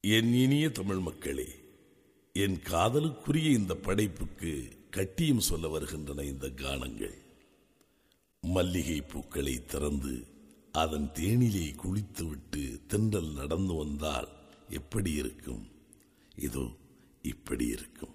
என் இனிய தமிழ் மக்களே, என் காதலுக்குரிய இந்த படைப்புக்கு கட்டியம் சொல்ல வருகின்றன இந்த கானங்கள். மல்லிகை பூக்களை திறந்து அதன் தேனிலே குளித்துவிட்டு தென்றல் நடந்து வந்தால் எப்படி இருக்கும்? இதோ இப்படி இருக்கும்.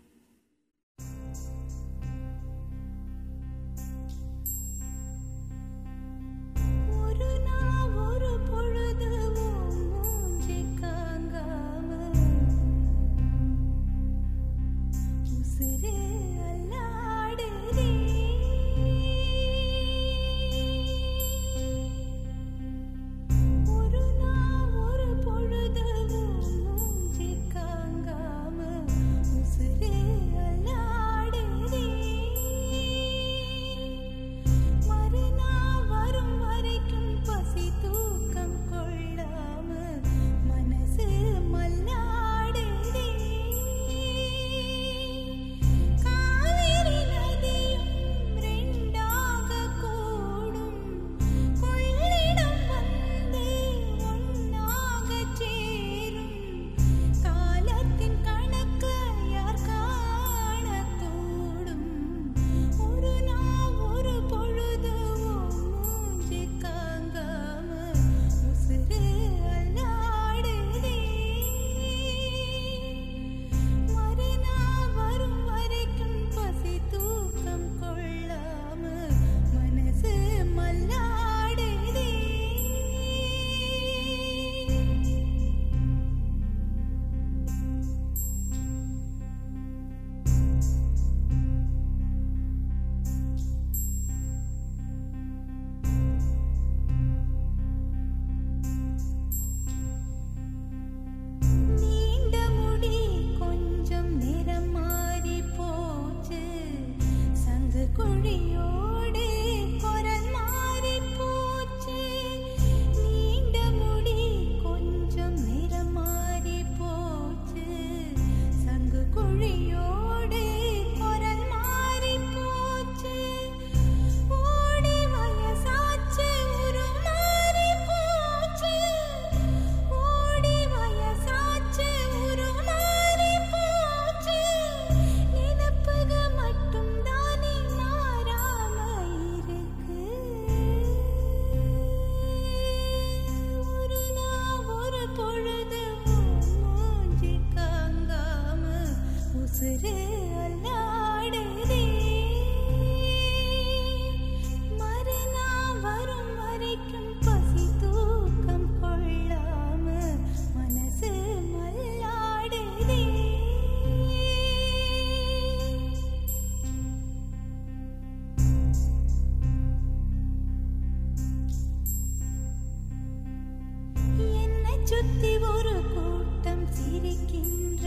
சுத்தி ஒரு கூட்டம் சிரிக்கின்ற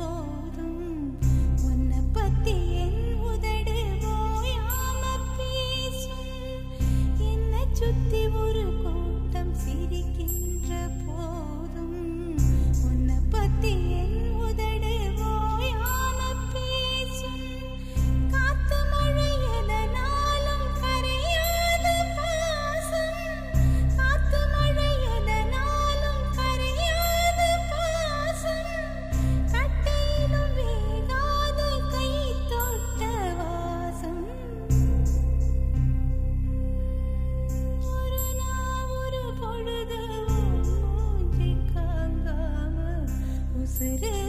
போதும் உன்னை பத்தி என் உதடு ஓயாம பேசும். என்னை சுத்தி ஒரு கூட்டம் சிரிக்கின்ற போதும் உன்னை பத்தி என் உதடு ஓயாம பேசும். காத்து மழை எதனாலும் கரையாத பாசம். காத்து மழை எதனாலும் கரையாத பாசம். கட்டையிலும் வேகாத கை தொட்ட வாசம். ஒரு நாள் ஒரு பொழுது மூஞ்சி காங்காம உசுறு